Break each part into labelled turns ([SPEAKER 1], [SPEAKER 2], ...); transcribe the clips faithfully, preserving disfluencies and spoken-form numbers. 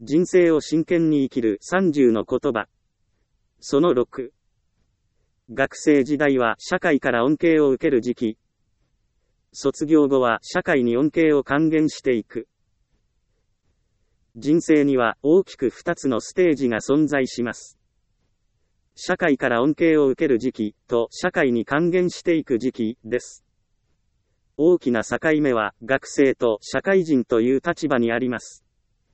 [SPEAKER 1] 人生を真剣に生きるさんじゅうの言葉。そのろく。学生時代は社会から恩恵を受ける時期。卒業後は社会に恩恵を還元していく。人生には大きくふたつのステージが存在します。社会から恩恵を受ける時期と社会に還元していく時期です。大きな境目は学生と社会人という立場にあります。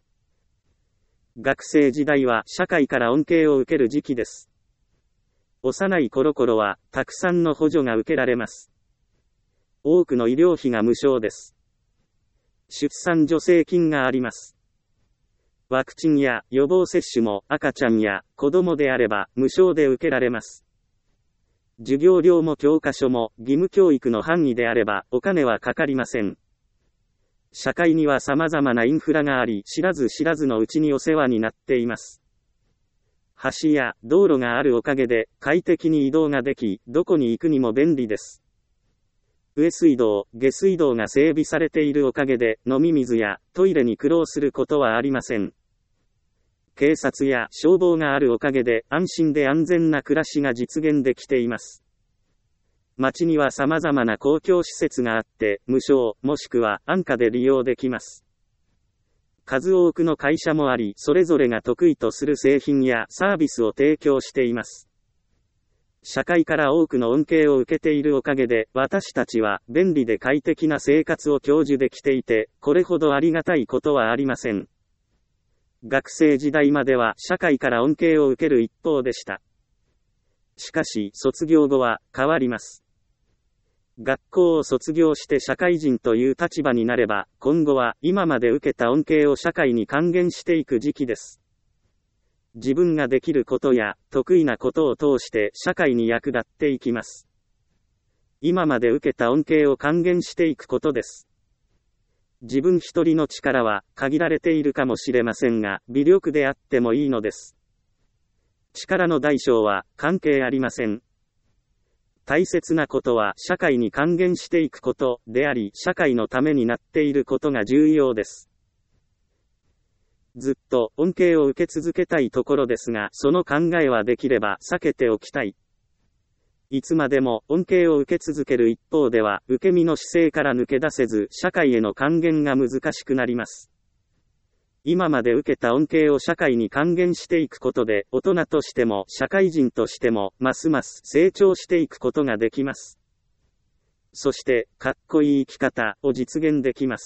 [SPEAKER 1] 学生時代は社会から恩恵を受ける時期です。幼い頃々はたくさんの補助が受けられます。多くの医療費が無償です。出産助成金があります。ワクチンや予防接種も赤ちゃんや子供であれば無償で受けられます。授業料も教科書も義務教育の範囲であればお金はかかりません。社会には様々なインフラがあり、知らず知らずのうちにお世話になっています。橋や道路があるおかげで快適に移動ができ、どこに行くにも便利です。上水道、下水道が整備されているおかげで飲み水やトイレに苦労することはありません。警察や消防があるおかげで安心で安全な暮らしが実現できています。街には様々な公共施設があって、無償、もしくは安価で利用できます。数多くの会社もあり、それぞれが得意とする製品やサービスを提供しています。社会から多くの恩恵を受けているおかげで、私たちは便利で快適な生活を享受できていて、これほどありがたいことはありません。学生時代までは社会から恩恵を受ける一方でした。しかし、卒業後は変わります。学校を卒業して社会人という立場になれば、今後は今まで受けた恩恵を社会に還元していく時期です。自分ができることや得意なことを通して社会に役立っていきます。今まで受けた恩恵を還元していくことです。自分一人の力は限られているかもしれませんが、微力であってもいいのです。力の大小は関係ありません。大切なことは社会に還元していくことであり、社会のためになっていることが重要です。ずっと恩恵を受け続けたいところですが、その考えはできれば避けておきたい。いつまでも恩恵を受け続ける一方では、受け身の姿勢から抜け出せず、社会への還元が難しくなります。今まで受けた恩恵を社会に還元していくことで、大人としても社会人としてもますます成長していくことができます。そして、かっこいい生き方を実現できます。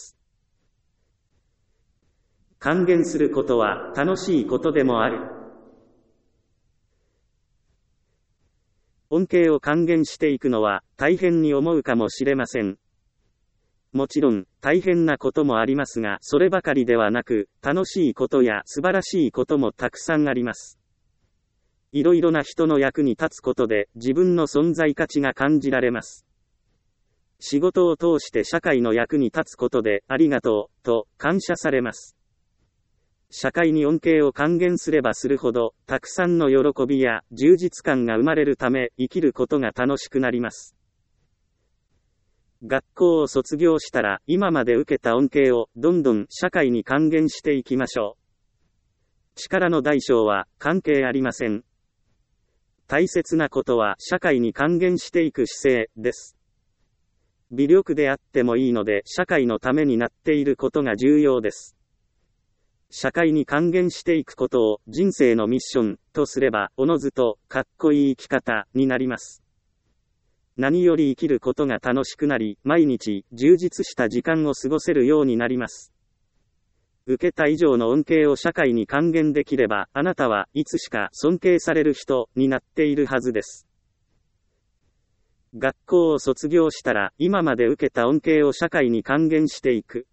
[SPEAKER 1] 還元することは楽しいことでもある。恩恵を還元していくのは大変に思うかもしれません。もちろん、大変なこともありますが、そればかりではなく、楽しいことや素晴らしいこともたくさんあります。いろいろな人の役に立つことで、自分の存在価値が感じられます。仕事を通して社会の役に立つことで、ありがとう、と感謝されます。社会に恩恵を還元すればするほど、たくさんの喜びや充実感が生まれるため、生きることが楽しくなります。学校を卒業したら、今まで受けた恩恵をどんどん社会に還元していきましょう。力の大小は関係ありません。大切なことは社会に還元していく姿勢です。微力であってもいいので、社会のためになっていることが重要です。社会に還元していくことを人生のミッションとすれば、おのずとかっこいい生き方になります。何より生きることが楽しくなり、毎日充実した時間を過ごせるようになります。受けた以上の恩恵を社会に還元できれば、あなたはいつしか尊敬される人になっているはずです。学校を卒業したら、今まで受けた恩恵を社会に還元していく。